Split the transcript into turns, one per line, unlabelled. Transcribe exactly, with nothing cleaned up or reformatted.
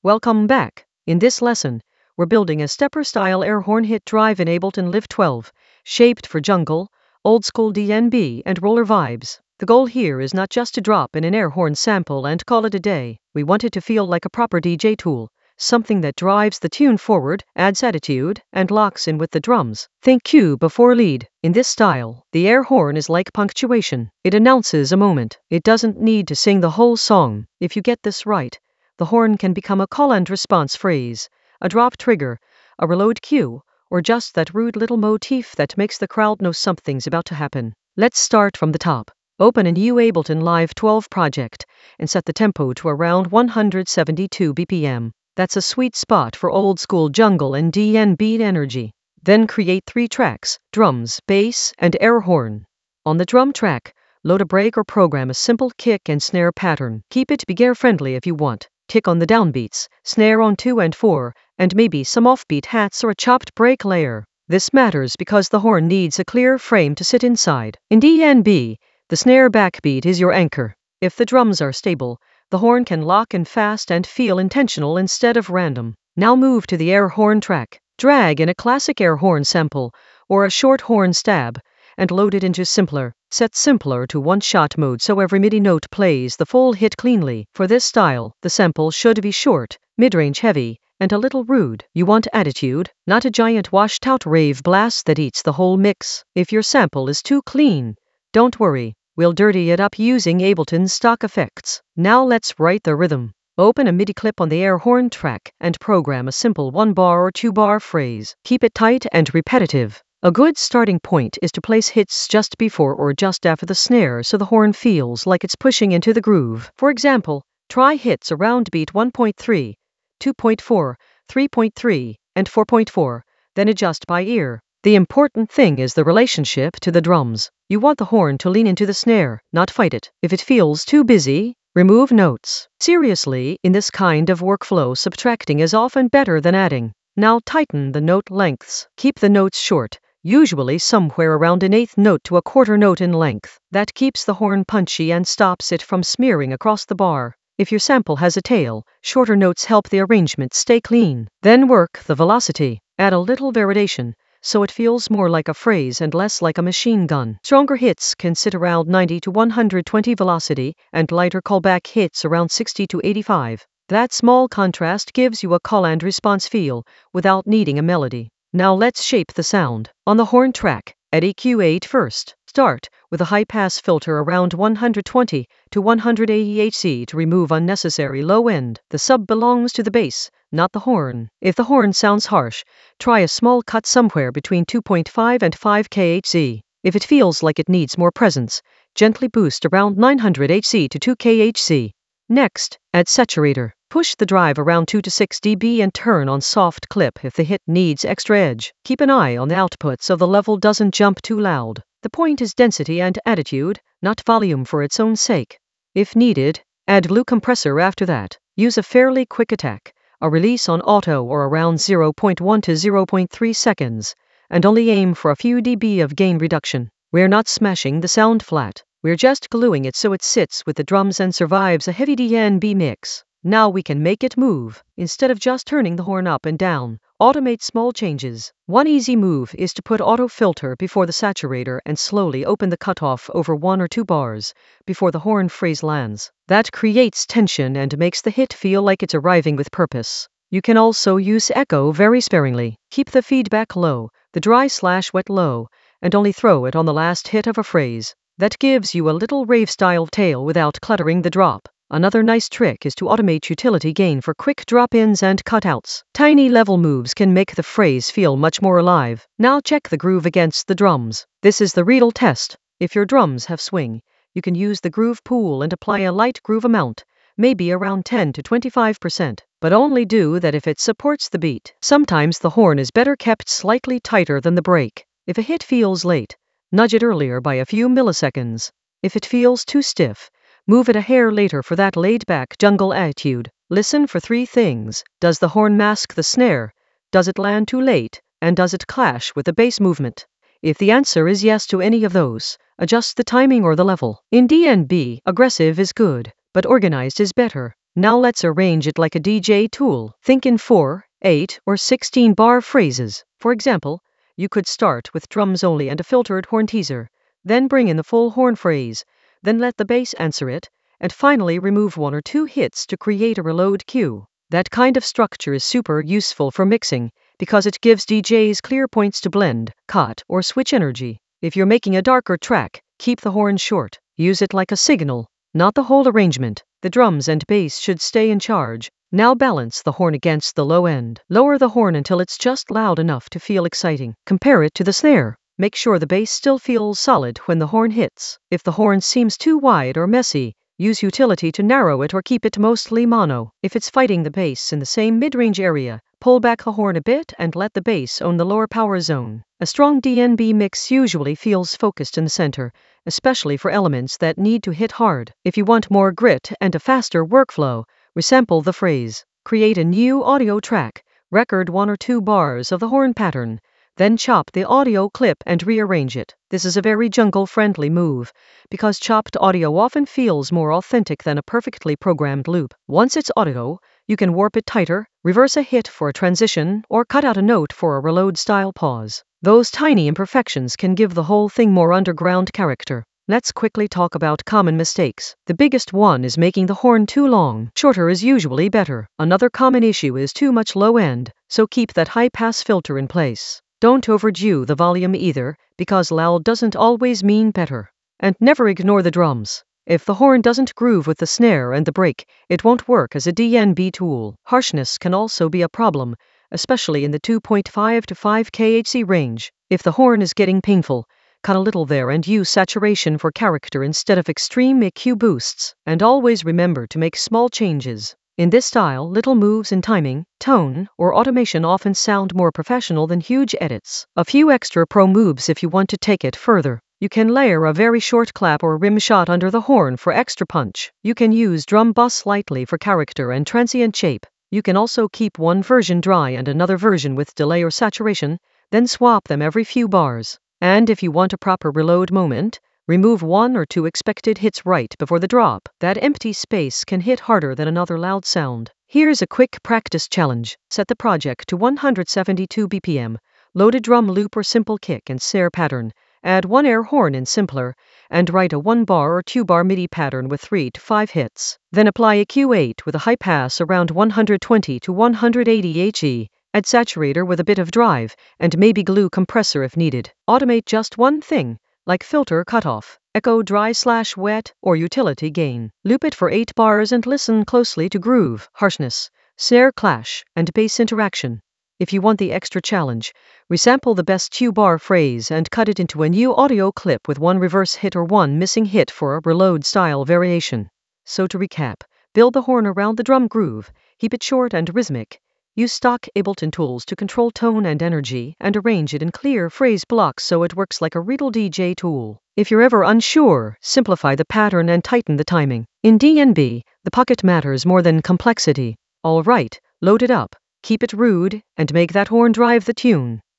Welcome back. In this lesson, we're building a stepper-style air horn hit drive in Ableton Live twelve, shaped for jungle, old-school D N B, and roller vibes. The goal here is not just to drop in an air horn sample and call it a day. We want it to feel like a proper D J tool, something that drives the tune forward, adds attitude, and locks in with the drums. Think cue before lead. In this style, the air horn is like punctuation. It announces a moment. It doesn't need to sing the whole song. If you get this right, the horn can become a call and response phrase, a drop trigger, a reload cue, or just that rude little motif that makes the crowd know something's about to happen. Let's start from the top. Open a new Ableton Live twelve project and set the tempo to around one hundred seventy-two B P M. That's a sweet spot for old school jungle and D N B energy. Then create three tracks: drums, bass, and air horn. On the drum track, load a break or program a simple kick and snare pattern. Keep it beginner-friendly if you want. Tick on the downbeats, snare on two and four, and maybe some offbeat hats or a chopped break layer. This matters because the horn needs a clear frame to sit inside. In D N B, the snare backbeat is your anchor. If the drums are stable, the horn can lock in fast and feel intentional instead of random. Now move to the air horn track. Drag in a classic air horn sample or a short horn stab and load it into Simpler. Set Simpler to one-shot mode so every MIDI note plays the full hit cleanly. For this style, the sample should be short, mid-range heavy, and a little rude. You want attitude, not a giant washed-out rave blast that eats the whole mix. If your sample is too clean, don't worry. We'll dirty it up using Ableton's stock effects. Now let's write the rhythm. Open a MIDI clip on the air horn track and program a simple one-bar or two-bar phrase. Keep it tight and repetitive. A good starting point is to place hits just before or just after the snare so the horn feels like it's pushing into the groove. For example, try hits around beat one point three, two point four, three point three, and four point four, then adjust by ear. The important thing is the relationship to the drums. You want the horn to lean into the snare, not fight it. If it feels too busy, remove notes. Seriously, in this kind of workflow, subtracting is often better than adding. Now tighten the note lengths. Keep the notes short, usually somewhere around an eighth note to a quarter note in length. That keeps the horn punchy and stops it from smearing across the bar. If your sample has a tail, shorter notes help the arrangement stay clean. Then work the velocity. Add a little variation, so it feels more like a phrase and less like a machine gun. Stronger hits can sit around ninety to one hundred twenty velocity, and lighter callback hits around sixty to eighty-five. That small contrast gives you a call and response feel without needing a melody. Now let's shape the sound. On the horn track, add E Q eight first. Start with a high-pass filter around one hundred twenty to one hundred eighty hertz to remove unnecessary low end. The sub belongs to the bass, not the horn. If the horn sounds harsh, try a small cut somewhere between two point five and five kilohertz. If it feels like it needs more presence, gently boost around nine hundred hertz to two kilohertz. Next, add saturator. Push the drive around two to six decibels and turn on soft clip if the hit needs extra edge. Keep an eye on the output so the level doesn't jump too loud. The point is density and attitude, not volume for its own sake. If needed, add glue compressor after that. Use a fairly quick attack, a release on auto or around zero point one to zero point three seconds, and only aim for a few decibels of gain reduction. We're not smashing the sound flat. We're just gluing it so it sits with the drums and survives a heavy D N B mix. Now we can make it move. Instead of just turning the horn up and down, automate small changes. One easy move is to put auto filter before the saturator and slowly open the cutoff over one or two bars before the horn phrase lands. That creates tension and makes the hit feel like it's arriving with purpose. You can also use echo very sparingly. Keep the feedback low, the dry slash wet low, and only throw it on the last hit of a phrase. That gives you a little rave-style tail without cluttering the drop. Another nice trick is to automate utility gain for quick drop-ins and cutouts. Tiny level moves can make the phrase feel much more alive. Now check the groove against the drums. This is the real test. If your drums have swing, you can use the groove pool and apply a light groove amount, maybe around ten to twenty-five percent, but only do that if it supports the beat. Sometimes the horn is better kept slightly tighter than the break. If a hit feels late, nudge it earlier by a few milliseconds. If it feels too stiff, move it a hair later for that laid-back jungle attitude. Listen for three things. Does the horn mask the snare? Does it land too late? And does it clash with the bass movement? If the answer is yes to any of those, adjust the timing or the level. In D N B, aggressive is good, but organized is better. Now let's arrange it like a D J tool. Think in four, eight, or sixteen bar phrases. For example, you could start with drums only and a filtered horn teaser, then bring in the full horn phrase, then let the bass answer it, and finally remove one or two hits to create a reload cue. That kind of structure is super useful for mixing because it gives D Js clear points to blend, cut, or switch energy. If you're making a darker track, keep the horn short. Use it like a signal, not the whole arrangement. The drums and bass should stay in charge. Now balance the horn against the low end. Lower the horn until it's just loud enough to feel exciting. Compare it to the snare. Make sure the bass still feels solid when the horn hits. If the horn seems too wide or messy, use utility to narrow it or keep it mostly mono. If it's fighting the bass in the same mid-range area, pull back the horn a bit and let the bass own the lower power zone. A strong D N B mix usually feels focused in the center, especially for elements that need to hit hard. If you want more grit and a faster workflow, resample the phrase. Create a new audio track, record one or two bars of the horn pattern, then chop the audio clip and rearrange it. This is a very jungle-friendly move, because chopped audio often feels more authentic than a perfectly programmed loop. Once it's audio, you can warp it tighter, reverse a hit for a transition, or cut out a note for a reload-style pause. Those tiny imperfections can give the whole thing more underground character. Let's quickly talk about common mistakes. The biggest one is making the horn too long. Shorter is usually better. Another common issue is too much low end, so keep that high-pass filter in place. Don't overdo the volume either, because loud doesn't always mean better. And never ignore the drums. If the horn doesn't groove with the snare and the break, it won't work as a D N B tool. Harshness can also be a problem, especially in the two point five to five kilohertz range. If the horn is getting painful, cut a little there and use saturation for character instead of extreme E Q boosts. And always remember to make small changes. In this style, little moves in timing, tone, or automation often sound more professional than huge edits. A few extra pro moves if you want to take it further. You can layer a very short clap or rim shot under the horn for extra punch. You can use drum bus lightly for character and transient shape. You can also keep one version dry and another version with delay or saturation, then swap them every few bars. And if you want a proper reload moment, remove one or two expected hits right before the drop. That empty space can hit harder than another loud sound. Here's a quick practice challenge. Set the project to one hundred seventy-two B P M, load a drum loop or simple kick and snare pattern, add one air horn in simpler, and write a one bar or two bar MIDI pattern with three to five hits. Then apply a Q eight with a high pass around one hundred twenty to one hundred eighty hertz. Add saturator with a bit of drive, and maybe glue compressor if needed. Automate just one thing, like filter cutoff, echo dry slash wet, or utility gain. Loop it for eight bars and listen closely to groove, harshness, snare clash, and bass interaction. If you want the extra challenge, resample the best two bar phrase and cut it into a new audio clip with one reverse hit or one missing hit for a reload style variation. So to recap, build the horn around the drum groove, keep it short and rhythmic. Use stock Ableton tools to control tone and energy, and arrange it in clear phrase blocks so it works like a real D J tool. If you're ever unsure, simplify the pattern and tighten the timing. In D N B, the pocket matters more than complexity. All right, load it up, keep it rude, and make that horn drive the tune.